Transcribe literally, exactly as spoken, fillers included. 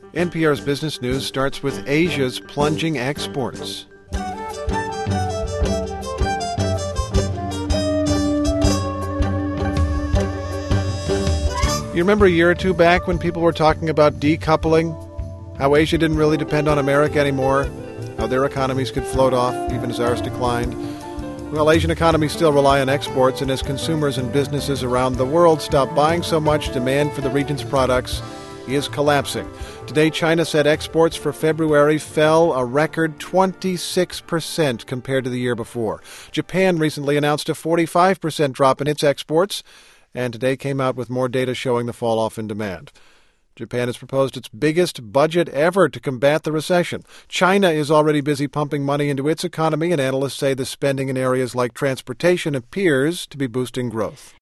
N P R's Business News starts with Asia's plunging exports. You remember a year or two back when people were talking about decoupling? How Asia didn't really depend on America anymore? How their economies could float off even as ours declined? Well, Asian economies still rely on exports, and as consumers and businesses around the world stop buying so much, demand for the region's products is collapsing. Today, China said exports for February fell a record twenty-six percent compared to the year before. Japan recently announced a forty-five percent drop in its exports, and today came out with more data showing the fall-off in demand. Japan has proposed its biggest budget ever to combat the recession. China is already busy pumping money into its economy, and analysts say the spending in areas like transportation appears to be boosting growth.